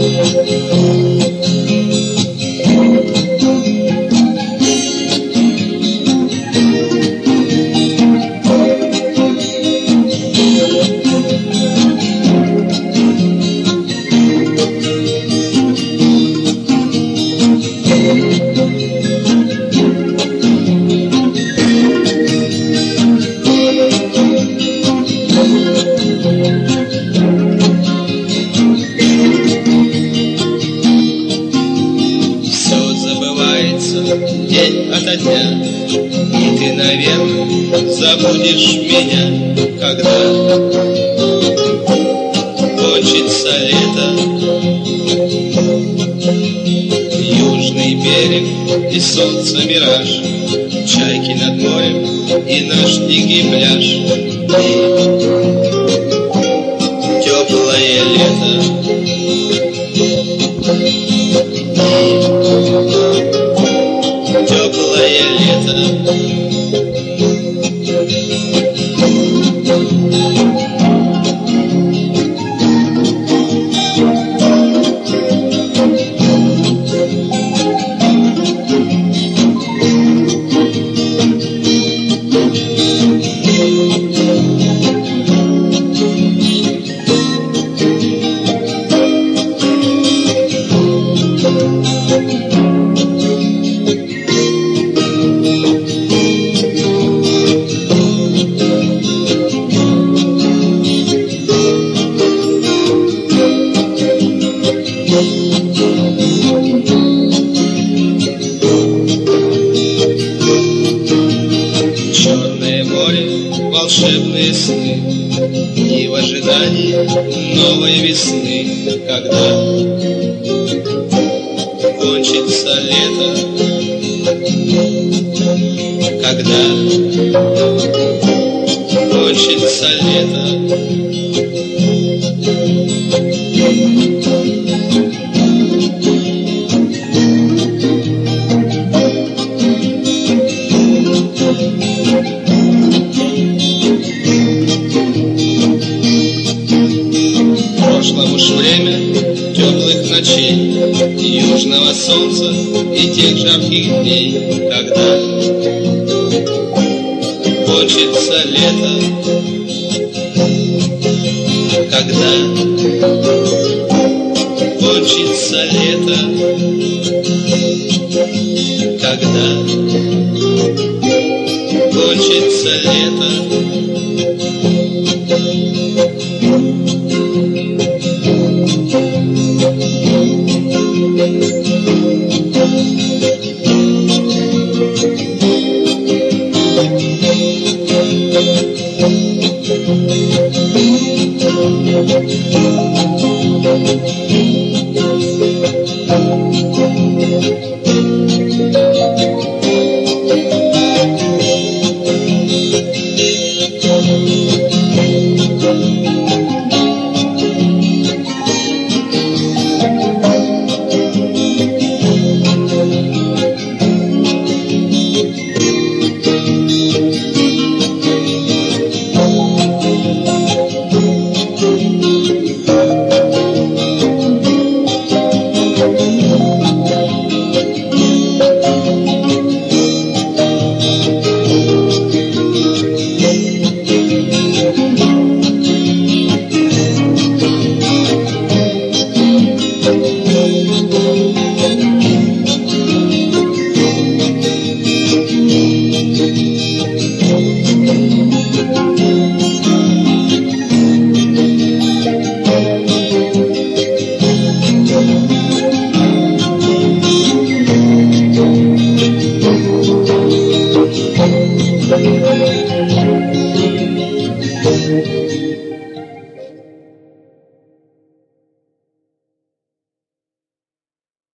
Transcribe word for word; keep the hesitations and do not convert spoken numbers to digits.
День ото дня, и ты, наверное, забудешь меня, когда кончится лето. Южный берег и солнце мираж, чайки над морем и наш дикий пляж, и теплое лето. Теплое лето. Черное море, волшебные сны, и в ожидании новой весны, когда кончится лето, когда кончится лето. Прошло уж время теплых ночей, южного солнца и тех жарких дней, когда кончится лето, когда кончится лето, когда кончится лето. Thank you.